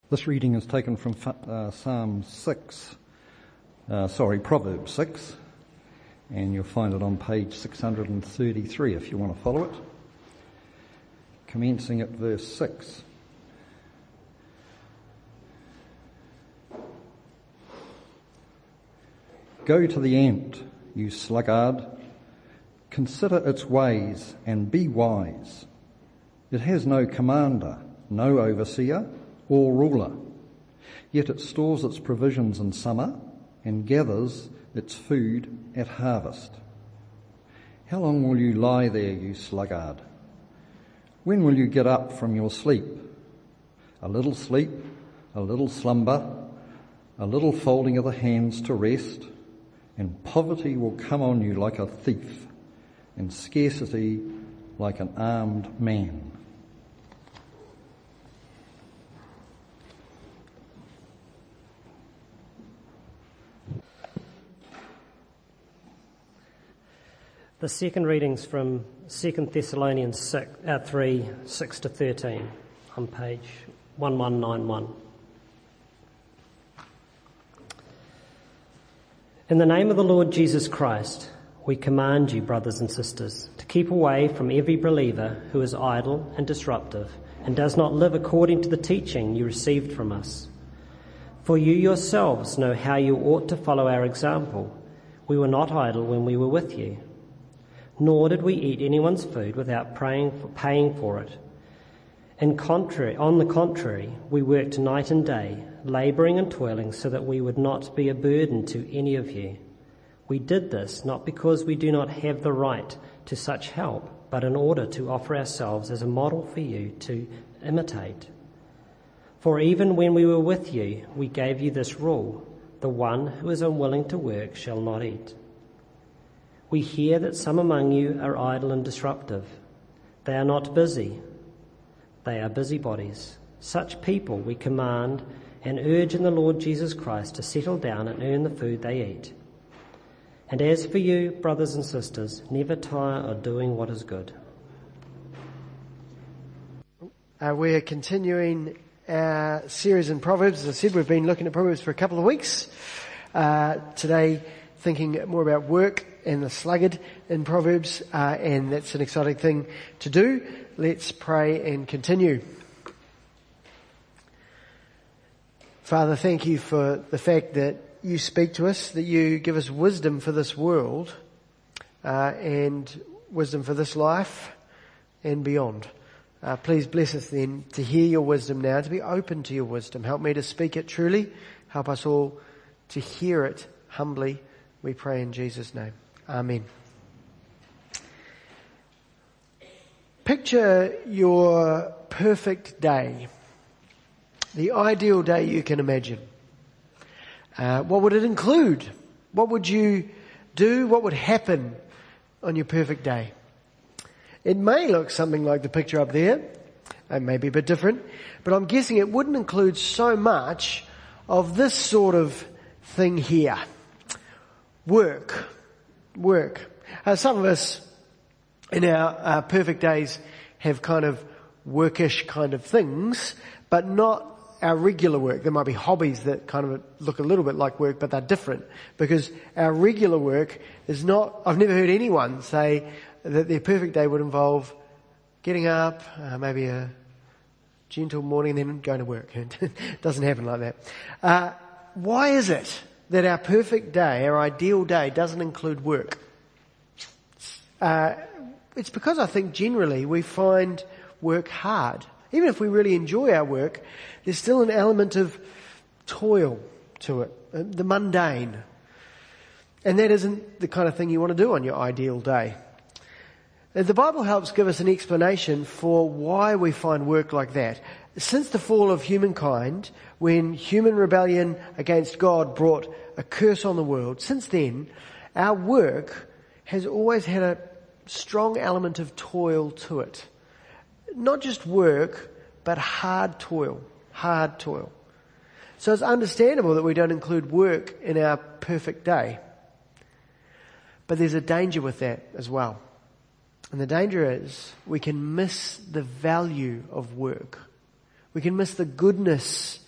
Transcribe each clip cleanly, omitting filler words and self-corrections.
This reading is taken from Proverbs 6, and you'll find it on page 633 if you want to follow it. Commencing at verse 6. Go to the ant, you sluggard. Consider its ways and be wise. It has no commander, no overseer or ruler, yet it stores its provisions in summer and gathers its food at harvest. How long will you lie there, you sluggard? When will you get up from your sleep? A little sleep, a little slumber, a little folding of the hands to rest, and poverty will come on you like a thief, and scarcity like an armed man. The second reading's from 2 Thessalonians 3, 6 to 13 on page 1191. In the name of the Lord Jesus Christ, we command you, brothers and sisters, to keep away from every believer who is idle and disruptive and does not live according to the teaching you received from us. For you yourselves know how you ought to follow our example. We were not idle when we were with you, nor did we eat anyone's food without paying for it. On the contrary, we worked night and day, labouring and toiling so that we would not be a burden to any of you. We did this not because we do not have the right to such help, but in order to offer ourselves as a model for you to imitate. For even when we were with you, we gave you this rule: the one who is unwilling to work shall not eat. We hear that some among you are idle and disruptive. They are not busy. They are busybodies. Such people we command and urge in the Lord Jesus Christ to settle down and earn the food they eat. And as for you, brothers and sisters, never tire of doing what is good. We're continuing our series in Proverbs. As I said, we've been looking at Proverbs for a couple of weeks. Today, thinking more about work and the sluggard in Proverbs, and that's an exciting thing to do. Let's pray and continue. Father, thank you for the fact that you speak to us, that you give us wisdom for this world, and wisdom for this life and beyond. Please bless us then to hear your wisdom now, to be open to your wisdom. Help me to speak it truly. Help us all to hear it humbly. We pray in Jesus' name. Amen. Picture your perfect day, the ideal day you can imagine. What would it include? What would you do? What would happen on your perfect day? It may look something like the picture up there. It may be a bit different, but I'm guessing it wouldn't include so much of this sort of thing here. Work. Some of us in our perfect days have kind of workish kind of things, but not our regular work. There might be hobbies that kind of look a little bit like work, but they're different, because our regular work is not. I've never heard anyone say that their perfect day would involve getting up, maybe a gentle morning, and then going to work. It doesn't happen like that. Why is it that our perfect day, our ideal day, doesn't include work? It's because I think generally we find work hard. Even if we really enjoy our work, there's still an element of toil to it, the mundane. And that isn't the kind of thing you want to do on your ideal day. The Bible helps give us an explanation for why we find work like that. Since the fall of humankind, when human rebellion against God brought a curse on the world, since then, our work has always had a strong element of toil to it. Not just work, but hard toil. So it's understandable that we don't include work in our perfect day. But there's a danger with that as well. And the danger is we can miss the value of work. We can miss the goodness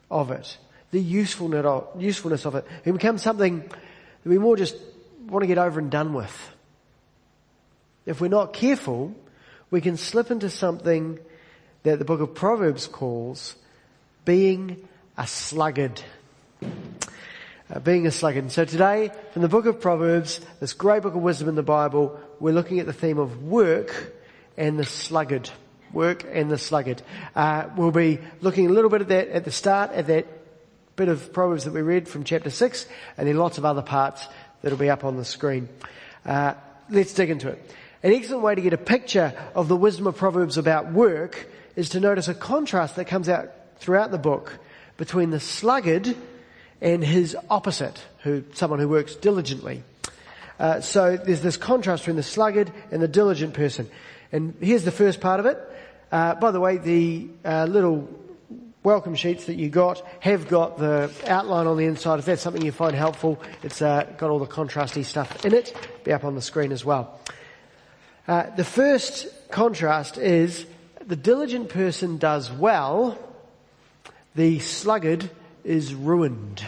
of it, the usefulness of it. It becomes something that we more just want to get over and done with. If we're not careful, we can slip into something that the book of Proverbs calls being a sluggard. Being a sluggard. And so today, from the book of Proverbs, this great book of wisdom in the Bible, we're looking at the theme of work and the sluggard. Work and the sluggard. We'll be looking a little bit at that at the start, at that bit of Proverbs that we read from chapter 6, and then lots of other parts that'll be up on the screen. Let's dig into it. An excellent way to get a picture of the wisdom of Proverbs about work is to notice a contrast that comes out throughout the book between the sluggard and his opposite, someone who works diligently. So there's this contrast between the sluggard and the diligent person. And here's the first part of it. By the way, the little welcome sheets that you got have got the outline on the inside. If that's something you find helpful, it's got all the contrasty stuff in it. It'll be up on the screen as well. The first contrast is the diligent person does well, the sluggard is ruined.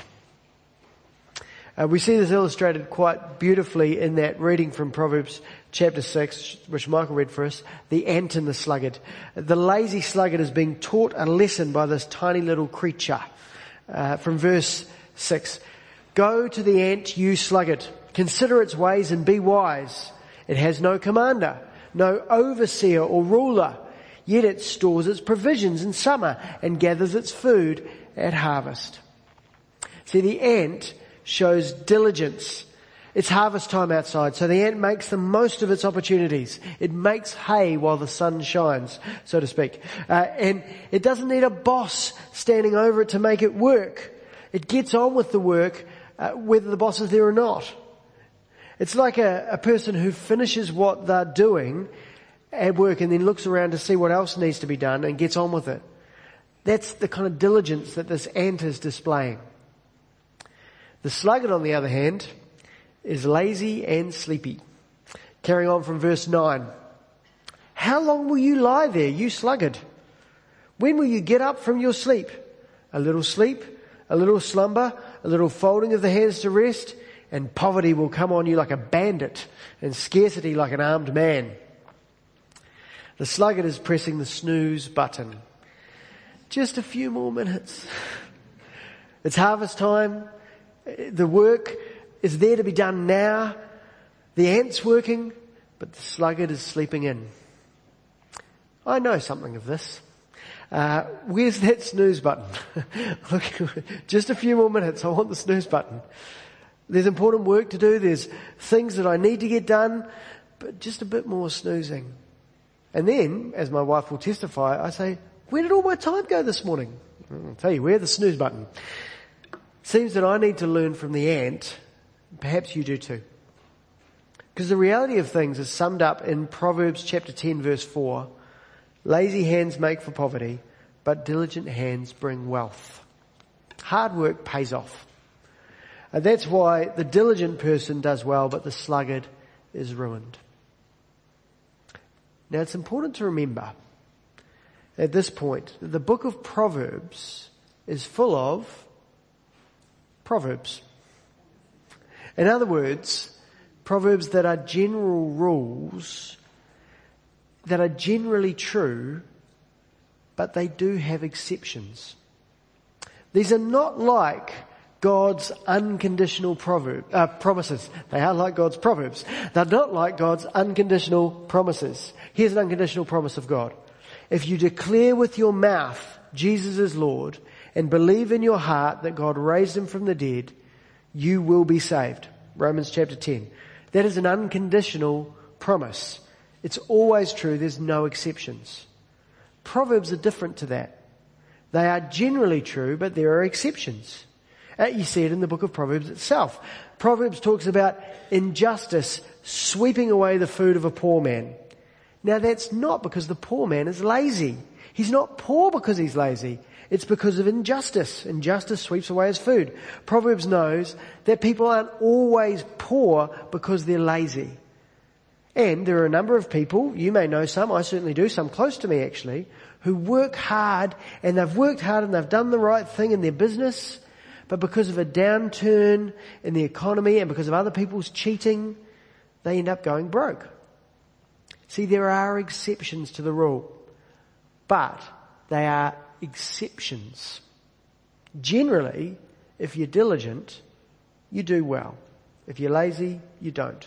We see this illustrated quite beautifully in that reading from Proverbs chapter 6, which Michael read for us, the ant and the sluggard. The lazy sluggard is being taught a lesson by this tiny little creature. From verse 6, "Go to the ant, you sluggard. Consider its ways and be wise. It has no commander, no overseer or ruler. Yet it stores its provisions in summer and gathers its food at harvest." See, the ant shows diligence. It's harvest time outside, so the ant makes the most of its opportunities. It makes hay while the sun shines, so to speak. And it doesn't need a boss standing over it to make it work. It gets on with the work, whether the boss is there or not. It's like a person who finishes what they're doing at work and then looks around to see what else needs to be done and gets on with it. That's the kind of diligence that this ant is displaying. The sluggard, on the other hand, is lazy and sleepy. Carrying on from verse 9. "How long will you lie there, you sluggard? When will you get up from your sleep? A little sleep, a little slumber, a little folding of the hands to rest, and poverty will come on you like a bandit, and scarcity like an armed man." The sluggard is pressing the snooze button. Just a few more minutes. It's harvest time. The work is there to be done now. The ant's working, but the sluggard is sleeping in. I know something of this. Where's that snooze button? Look, just a few more minutes. I want the snooze button. There's important work to do. There's things that I need to get done, but just a bit more snoozing. And then, as my wife will testify, I say, "Where did all my time go this morning?" I'll tell you where, the snooze button. Seems that I need to learn from the ant. Perhaps you do too. Because the reality of things is summed up in Proverbs chapter 10 verse 4. "Lazy hands make for poverty, but diligent hands bring wealth." Hard work pays off. And that's why the diligent person does well, but the sluggard is ruined. Now it's important to remember at this point that the book of Proverbs is full of proverbs. In other words, proverbs that are general rules that are generally true, but they do have exceptions. These are not like God's unconditional promises. They are like God's proverbs. They're not like God's unconditional promises. Here's an unconditional promise of God. If you declare with your mouth Jesus is Lord and believe in your heart that God raised him from the dead, you will be saved. Romans chapter 10. That is an unconditional promise. It's always true. There's no exceptions. Proverbs are different to that. They are generally true, but there are exceptions. You see it in the book of Proverbs itself. Proverbs talks about injustice sweeping away the food of a poor man. Now that's not because the poor man is lazy. He's not poor because he's lazy. It's because of injustice. Injustice sweeps away his food. Proverbs knows that people aren't always poor because they're lazy. And there are a number of people, you may know some, I certainly do, some close to me actually, who work hard, and they've worked hard and they've done the right thing in their business, but because of a downturn in the economy and because of other people's cheating, they end up going broke. See, there are exceptions to the rule, but they are exceptions. Generally, if you're diligent, you do well. If you're lazy, you don't.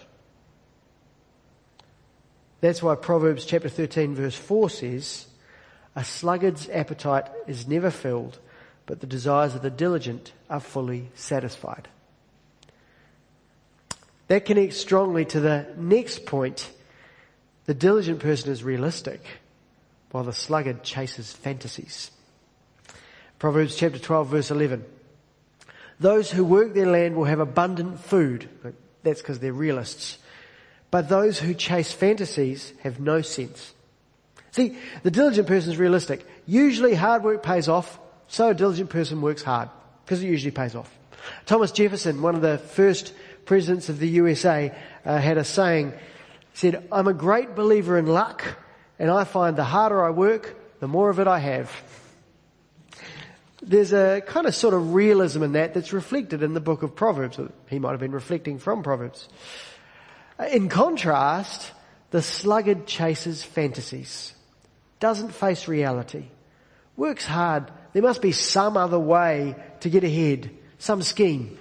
That's why Proverbs chapter 13 verse 4 says, "A sluggard's appetite is never filled, but the desires of the diligent are fully satisfied." That connects strongly to the next point. The diligent person is realistic, while the sluggard chases fantasies. Proverbs chapter 12 verse 11. "Those who work their land will have abundant food." That's because they're realists. "But those who chase fantasies have no sense." See, the diligent person is realistic. Usually hard work pays off, so a diligent person works hard, because it usually pays off. Thomas Jefferson, one of the first presidents of the USA, had a saying, said, "I'm a great believer in luck, and I find the harder I work, the more of it I have." There's a kind of sort of realism in that that's reflected in the book of Proverbs. He might have been reflecting from Proverbs. In contrast, the sluggard chases fantasies, doesn't face reality, works hard. There must be some other way to get ahead, some scheme.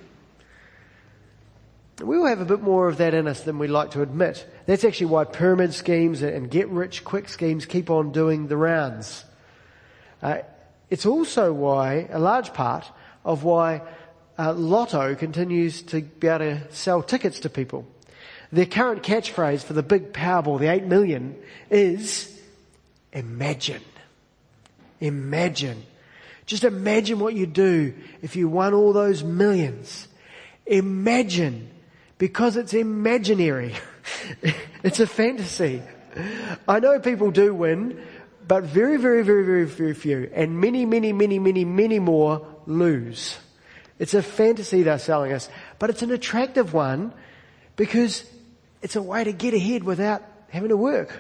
We all have a bit more of that in us than we like to admit. That's actually why pyramid schemes and get-rich-quick schemes keep on doing the rounds. It's also why, a large part of why Lotto continues to be able to sell tickets to people. Their current catchphrase for the big Powerball, the 8 million, is imagine. Imagine. Just imagine what you'd do if you won all those millions. Imagine. Because it's imaginary. It's a fantasy. I know people do win, but very, very, very, very, very few. And many, many, many, many, many more lose. It's a fantasy they're selling us. But it's an attractive one because it's a way to get ahead without having to work.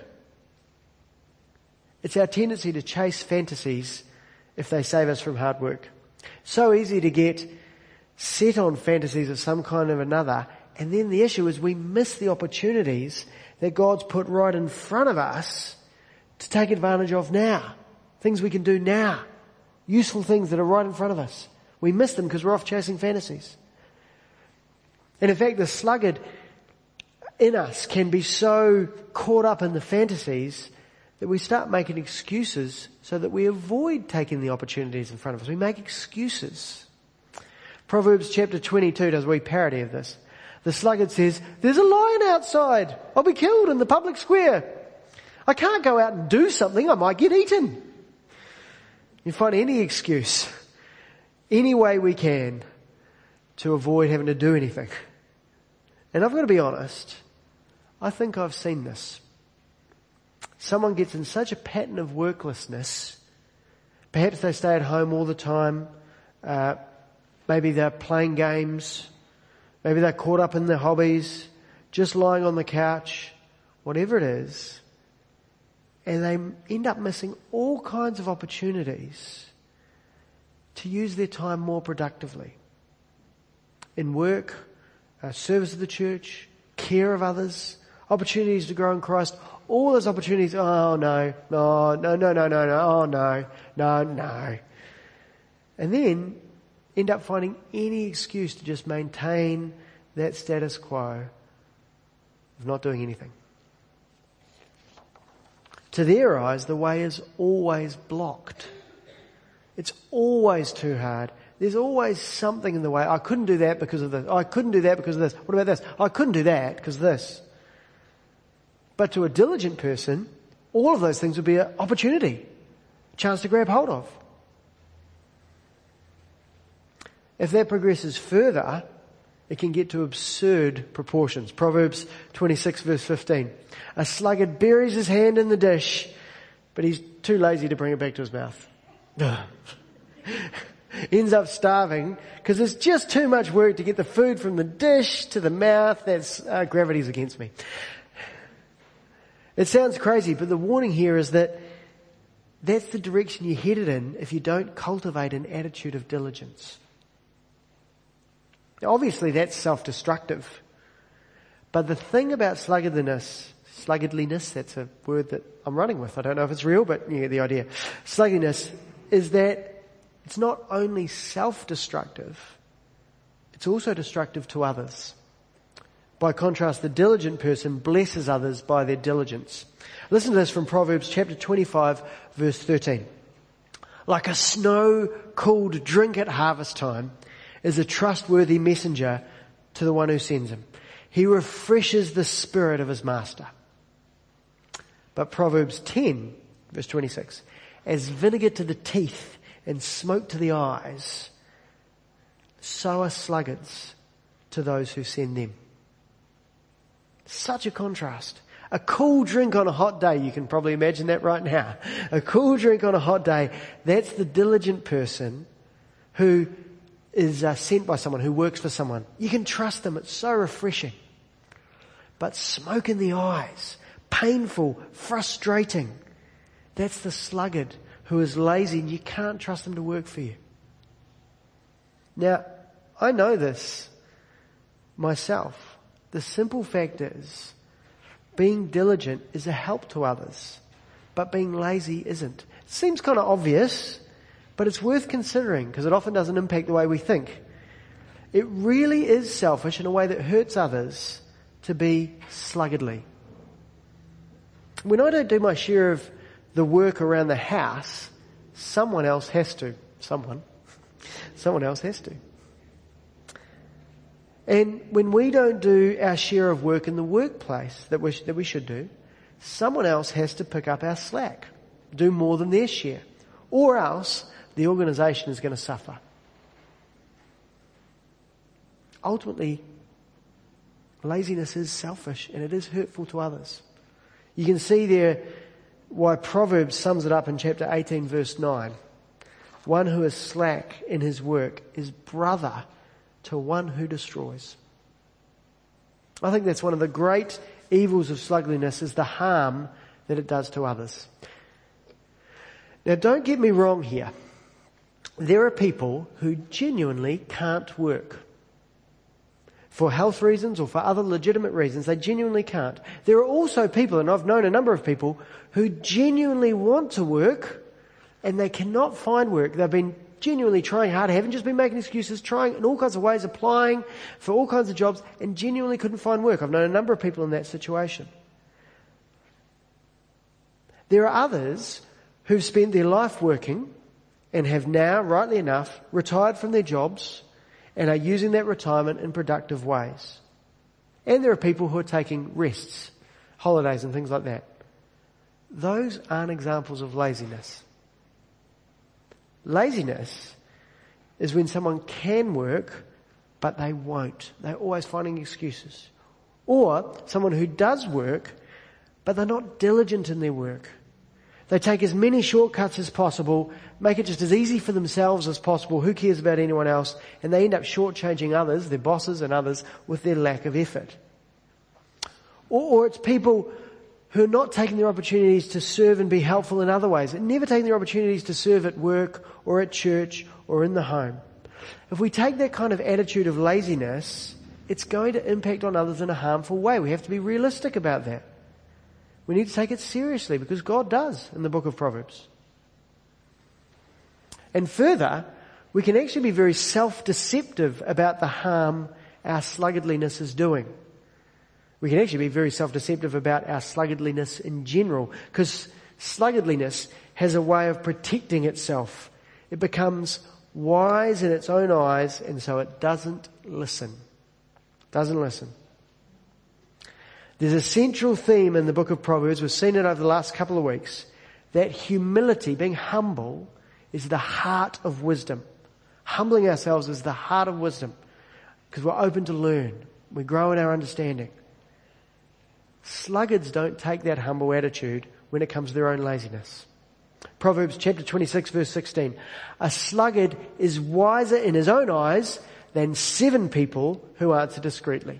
It's our tendency to chase fantasies if they save us from hard work. So easy to get set on fantasies of some kind of another, and then the issue is we miss the opportunities that God's put right in front of us to take advantage of now. Things we can do now. Useful things that are right in front of us. We miss them because we're off chasing fantasies. And in fact, the sluggard in us can be so caught up in the fantasies that we start making excuses so that we avoid taking the opportunities in front of us. We make excuses. Proverbs chapter 22 does a wee parody of this. The sluggard says, "There's a lion outside. I'll be killed in the public square. I can't go out and do something. I might get eaten." You find any excuse, any way we can to avoid having to do anything. And I've got to be honest, I think I've seen this. Someone gets in such a pattern of worklessness, perhaps they stay at home all the time, maybe they're playing games, maybe they're caught up in their hobbies, just lying on the couch, whatever it is, and they end up missing all kinds of opportunities to use their time more productively. In work, service of the church, care of others, opportunities to grow in Christ, all those opportunities, oh no, oh no. And then end up finding any excuse to just maintain that status quo of not doing anything. To their eyes, the way is always blocked. It's always too hard. There's always something in the way. I couldn't do that because of this. I couldn't do that because of this. What about this? I couldn't do that because of this. But to a diligent person, all of those things would be an opportunity, a chance to grab hold of. If that progresses further, it can get to absurd proportions. Proverbs 26 verse 15. A sluggard buries his hand in the dish, but he's too lazy to bring it back to his mouth. Ends up starving because it's just too much work to get the food from the dish to the mouth. That's gravity's against me. It sounds crazy, but the warning here is that that's the direction you're headed in if you don't cultivate an attitude of diligence. Now, obviously that's self-destructive. But the thing about sluggardliness, that's a word that I'm running with. I don't know if it's real, but you get the idea. Sluggardliness is that it's not only self-destructive, it's also destructive to others. By contrast, the diligent person blesses others by their diligence. Listen to this from Proverbs chapter 25, verse 13. Like a snow-cooled drink at harvest time is a trustworthy messenger to the one who sends him. He refreshes the spirit of his master. But Proverbs 10, verse 26, as vinegar to the teeth and smoke to the eyes, so are sluggards to those who send them. Such a contrast. A cool drink on a hot day, you can probably imagine that right now. A cool drink on a hot day, that's the diligent person who is sent by someone, who works for someone. You can trust them, it's so refreshing. But smoke in the eyes, painful, frustrating, that's the sluggard who is lazy and you can't trust them to work for you. Now, I know this myself. The simple fact is, being diligent is a help to others, but being lazy isn't. It seems kind of obvious, but it's worth considering because it often doesn't impact the way we think. It really is selfish in a way that hurts others to be sluggardly. When I don't do my share of the work around the house, someone else has to. Someone else has to. And when we don't do our share of work in the workplace that we should do, someone else has to pick up our slack, do more than their share, or else the organisation is going to suffer. Ultimately, laziness is selfish and it is hurtful to others. You can see there why Proverbs sums it up in chapter 18 verse 9. One who is slack in his work is brother to one who destroys. I think that's one of the great evils of sluggardliness, is the harm that it does to others. Now don't get me wrong here. There are people who genuinely can't work. For health reasons or for other legitimate reasons, they genuinely can't. There are also people, and I've known a number of people, who genuinely want to work and they cannot find work. They've been genuinely trying hard, haven't just been making excuses, trying in all kinds of ways, applying for all kinds of jobs and genuinely couldn't find work. I've known a number of people in that situation. There are others who've spent their life working and have now, rightly enough, retired from their jobs and are using that retirement in productive ways. And there are people who are taking rests, holidays and things like that. Those aren't examples of laziness. Laziness is when someone can work, but they won't. They're always finding excuses. Or someone who does work, but they're not diligent in their work. They take as many shortcuts as possible, make it just as easy for themselves as possible. Who cares about anyone else? And they end up shortchanging others, their bosses and others, with their lack of effort. Or it's people who are not taking their opportunities to serve and be helpful in other ways, and never taking their opportunities to serve at work or at church or in the home. If we take that kind of attitude of laziness, it's going to impact on others in a harmful way. We have to be realistic about that. We need to take it seriously because God does in the book of Proverbs. And further, we can actually be very self-deceptive about the harm our sluggardliness is doing. We can actually be very self-deceptive about our sluggardliness in general, because sluggardliness has a way of protecting itself. It becomes wise in its own eyes, and so it doesn't listen. Doesn't listen. There's a central theme in the book of Proverbs, we've seen it over the last couple of weeks, that humility, being humble, is the heart of wisdom. Humbling ourselves is the heart of wisdom, because we're open to learn. We grow in our understanding. Sluggards don't take that humble attitude when it comes to their own laziness. Proverbs chapter 26 verse 16. A sluggard is wiser in his own eyes than 7 people who answer discreetly.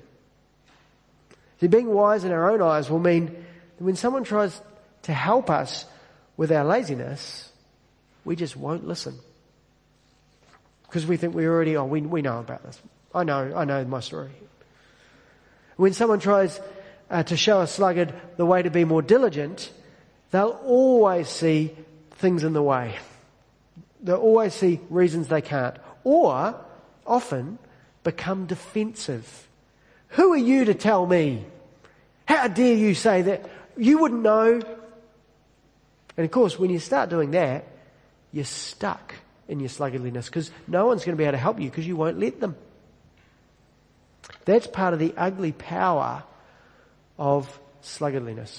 See, being wise in our own eyes will mean that when someone tries to help us, with our laziness, we just won't listen. Because we think we know about this. I know my story. When someone tries to show a sluggard the way to be more diligent, they'll always see things in the way. They'll always see reasons they can't. Or, often, become defensive. Who are you to tell me? How dare you say that? You wouldn't know. And of course, when you start doing that, you're stuck in your sluggardliness because no one's going to be able to help you because you won't let them. That's part of the ugly power of sluggardliness.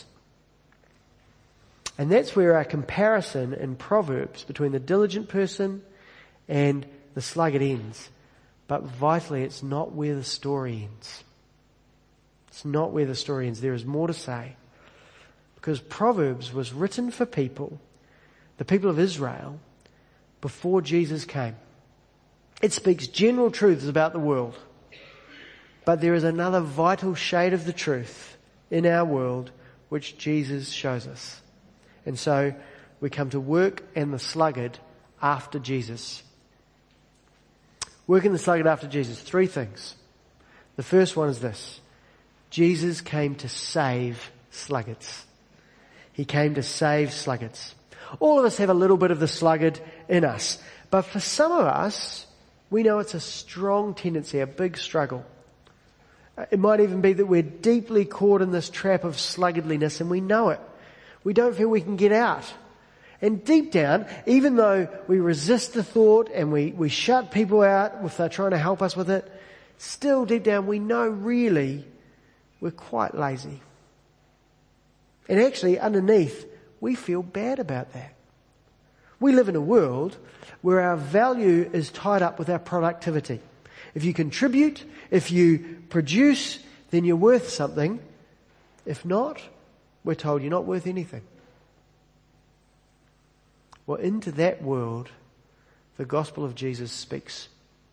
And that's where our comparison in Proverbs between the diligent person and the sluggard ends. But vitally, it's not where the story ends. It's not where the story ends. There is more to say. Because Proverbs was written for people, the people of Israel, before Jesus came. It speaks general truths about the world. But there is another vital shade of the truth in our world which Jesus shows us. And so we come to work and the sluggard after Jesus. Work and the sluggard after Jesus. 3 things. The first one is this. Jesus came to save sluggards. He came to save sluggards. All of us have a little bit of the sluggard in us. But for some of us, we know it's a strong tendency, a big struggle. It might even be that we're deeply caught in this trap of sluggardliness and we know it. We don't feel we can get out. And deep down, even though we resist the thought and we shut people out if they're trying to help us with it, still deep down we know really we're quite lazy. And actually underneath, we feel bad about that. We live in a world where our value is tied up with our productivity. If you contribute, if you produce, then you're worth something. If not, we're told you're not worth anything. Well, into that world, the gospel of Jesus speaks.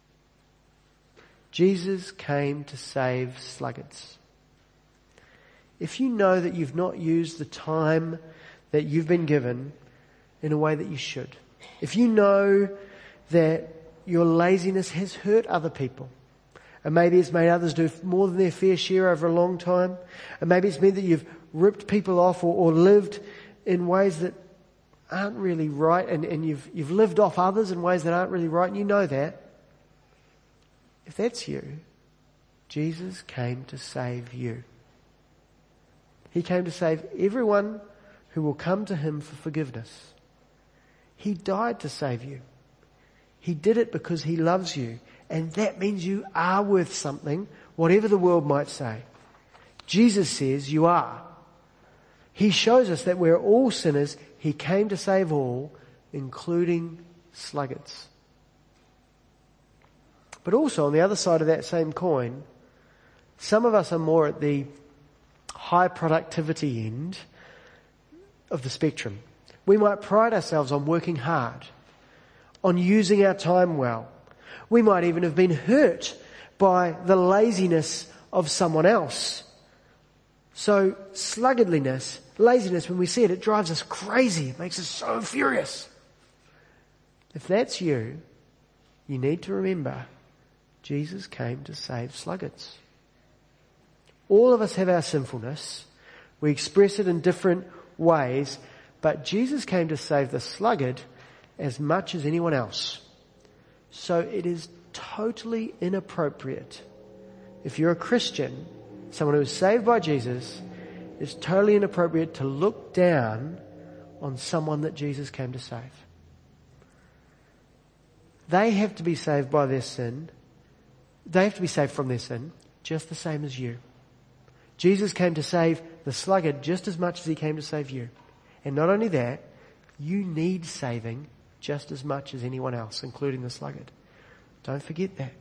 Jesus came to save sluggards. If you know that you've not used the time that you've been given in a way that you should, if you know that your laziness has hurt other people, and maybe it's made others do more than their fair share over a long time, and maybe it's meant that you've ripped people off or lived in ways that aren't really right, and you've lived off others in ways that aren't really right, and you know that. If that's you, Jesus came to save you. He came to save everyone who will come to him for forgiveness. He died to save you. He did it because he loves you. And that means you are worth something, whatever the world might say. Jesus says you are. He shows us that we're all sinners. He came to save all, including sluggards. But also on the other side of that same coin, some of us are more at the high productivity end of the spectrum. We might pride ourselves on working hard, on using our time well. We might even have been hurt by the laziness of someone else. So sluggardliness, laziness, when we see it, it drives us crazy. It makes us so furious. If that's you, you need to remember Jesus came to save sluggards. All of us have our sinfulness. We express it in different ways, but Jesus came to save the sluggard as much as anyone else. So it is totally inappropriate. If you're a Christian, someone who is saved by Jesus, it's totally inappropriate to look down on someone that Jesus came to save. They have to be saved by their sin. They have to be saved from their sin, just the same as you. Jesus came to save the sluggard just as much as he came to save you. And not only that, you need saving just as much as anyone else, including the sluggard. Don't forget that.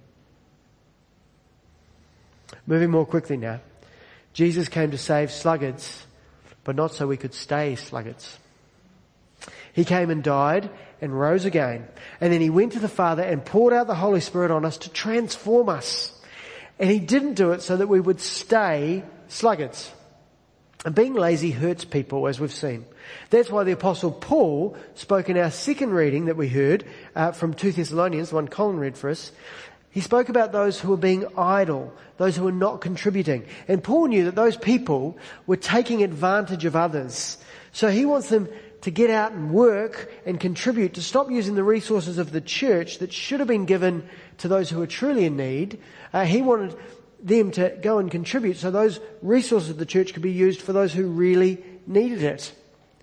Moving more quickly now. Jesus came to save sluggards, but not so we could stay sluggards. He came and died and rose again. And then he went to the Father and poured out the Holy Spirit on us to transform us. And he didn't do it so that we would stay sluggards. And being lazy hurts people, as we've seen. That's why the Apostle Paul spoke in our second reading that we heard from 2 Thessalonians, the one Colin read for us. He spoke about those who were being idle, those who were not contributing. And Paul knew that those people were taking advantage of others. So he wants them to get out and work and contribute, to stop using the resources of the church that should have been given to those who are truly in need. He wanted them to go and contribute so those resources of the church could be used for those who really needed it.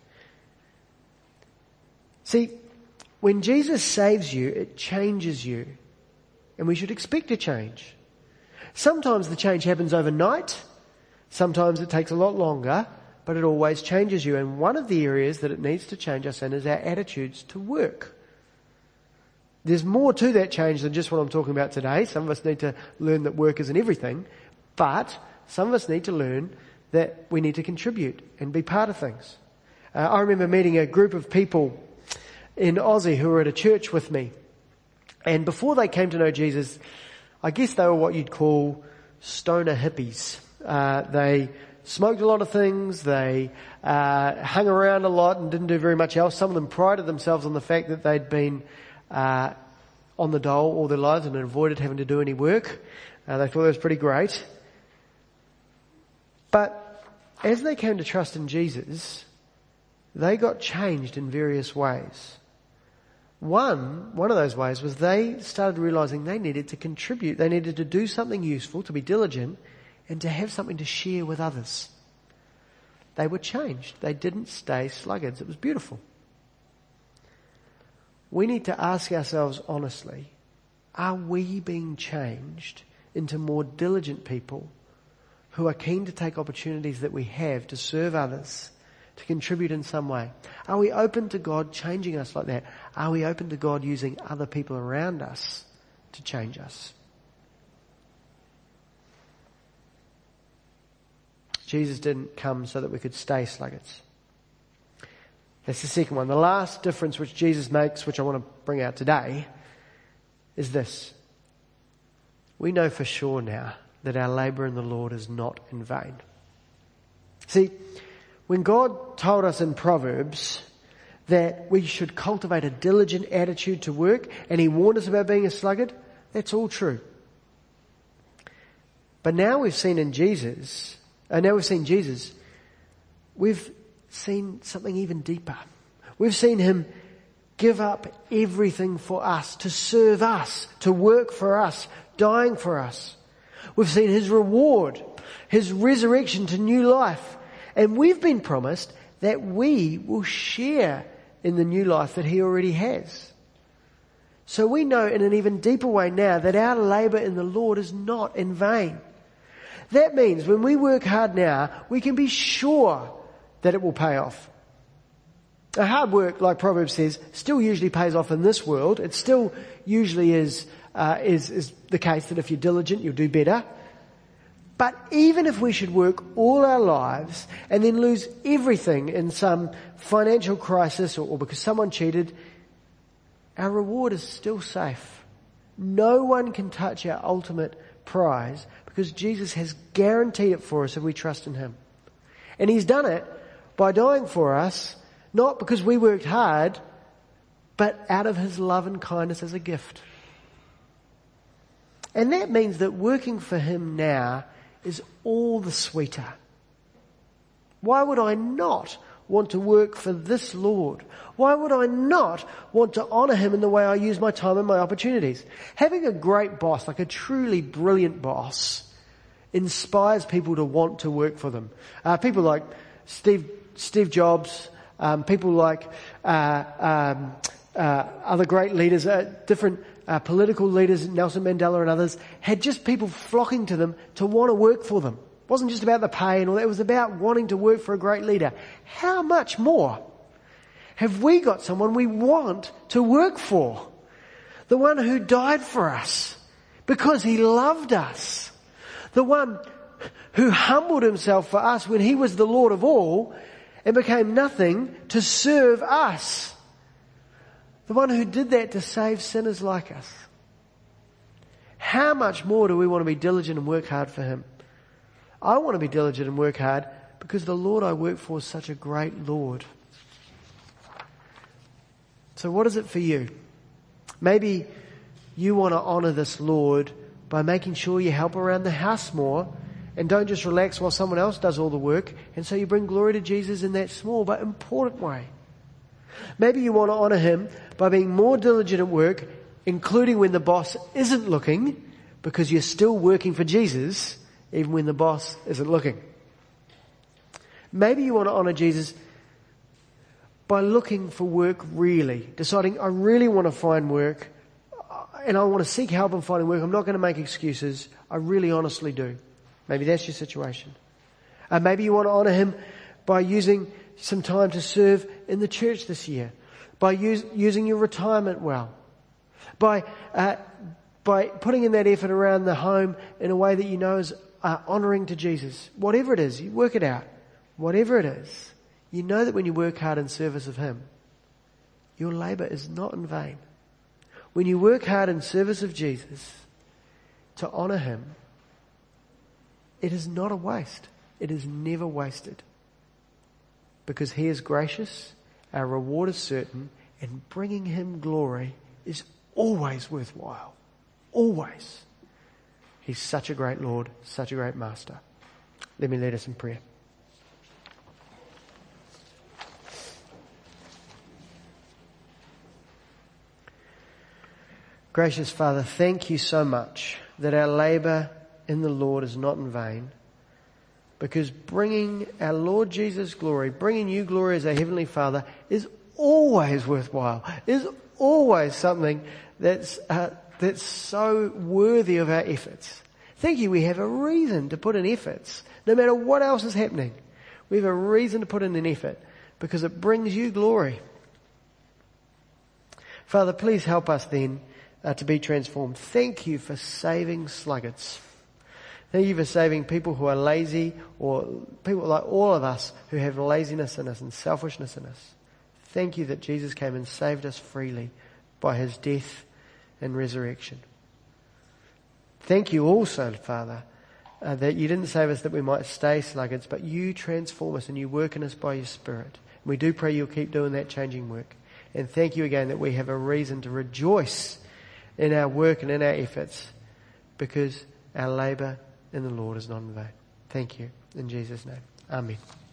See, when Jesus saves you, it changes you. And we should expect a change. Sometimes the change happens overnight. Sometimes it takes a lot longer, but it always changes you. And one of the areas that it needs to change us in is our attitudes to work. There's more to that change than just what I'm talking about today. Some of us need to learn that work isn't everything, but some of us need to learn that we need to contribute and be part of things. I remember meeting a group of people in Aussie who were at a church with me. And before they came to know Jesus, I guess they were what you'd call stoner hippies. They smoked a lot of things, they hung around a lot and didn't do very much else. Some of them prided themselves on the fact that they'd been on the dole all their lives and avoided having to do any work. They thought that was pretty great. But as they came to trust in Jesus, they got changed in various ways. One of those ways was they started realizing they needed to contribute. They needed to do something useful, to be diligent, and to have something to share with others. They were changed. They didn't stay sluggards. It was beautiful. We need to ask ourselves honestly, are we being changed into more diligent people who are keen to take opportunities that we have to serve others, to contribute in some way? Are we open to God changing us like that? Are we open to God using other people around us to change us? Jesus didn't come so that we could stay sluggards. That's the second one. The last difference which Jesus makes, which I want to bring out today, is this. We know for sure now that our labour in the Lord is not in vain. See, when God told us in Proverbs that we should cultivate a diligent attitude to work, and He warned us about being a sluggard, that's all true. But now we've seen Jesus, we've seen something even deeper. We've seen Him give up everything for us, to serve us, to work for us, dying for us. We've seen His reward, His resurrection to new life. And we've been promised that we will share in the new life that He already has. So we know in an even deeper way now that our labour in the Lord is not in vain. That means when we work hard now, we can be sure that it will pay off. A hard work, like Proverbs says, still usually pays off in this world. It still usually is the case that if you're diligent, you'll do better. But even if we should work all our lives and then lose everything in some financial crisis or because someone cheated, our reward is still safe. No one can touch our ultimate prize because Jesus has guaranteed it for us if we trust in Him. And He's done it by dying for us, not because we worked hard, but out of His love and kindness as a gift. And that means that working for Him now is all the sweeter. Why would I not want to work for this Lord? Why would I not want to honour Him in the way I use my time and my opportunities? Having a great boss, like a truly brilliant boss, inspires people to want to work for them. People like Steve Jobs, people like other great leaders, different political leaders, Nelson Mandela and others, had just people flocking to them to want to work for them. It wasn't just about the pay and all that, it was about wanting to work for a great leader. How much more have we got someone we want to work for? The one who died for us because He loved us. The one who humbled Himself for us when He was the Lord of all and became nothing to serve us. The one who did that to save sinners like us. How much more do we want to be diligent and work hard for Him? I want to be diligent and work hard because the Lord I work for is such a great Lord. So what is it for you? Maybe you want to honour this Lord by making sure you help around the house more and don't just relax while someone else does all the work, and so you bring glory to Jesus in that small but important way. Maybe you want to honour Him by being more diligent at work, including when the boss isn't looking, because you're still working for Jesus even when the boss isn't looking. Maybe you want to honour Jesus by looking for work really, deciding I really want to find work and I want to seek help in finding work. I'm not going to make excuses. I really honestly do. Maybe that's your situation. Maybe you want to honour Him by using some time to serve in the church this year, by using your retirement well, by putting in that effort around the home in a way that you know is honouring to Jesus. Whatever it is, you work it out. Whatever it is, you know that when you work hard in service of Him, your labour is not in vain. When you work hard in service of Jesus to honour Him, it is not a waste. It is never wasted. Because He is gracious, our reward is certain, and bringing Him glory is always worthwhile. Always. He's such a great Lord, such a great Master. Let me lead us in prayer. Gracious Father, thank You so much that our labour in the Lord is not in vain, because bringing our Lord Jesus glory, bringing You glory as our Heavenly Father is always worthwhile, is always something that's so worthy of our efforts. Thank You, we have a reason to put in efforts. No matter what else is happening, we have a reason to put in an effort because it brings You glory. Father, please help us then to be transformed. Thank You for saving sluggards. Thank You for saving people who are lazy, or people like all of us who have laziness in us and selfishness in us. Thank You that Jesus came and saved us freely by His death and resurrection. Thank You also, Father, that You didn't save us that we might stay sluggards, but You transform us and You work in us by Your Spirit. And we do pray You'll keep doing that changing work. And thank You again that we have a reason to rejoice in our work and in our efforts, because our labour in the Lord is not in vain. Thank You. In Jesus' name. Amen.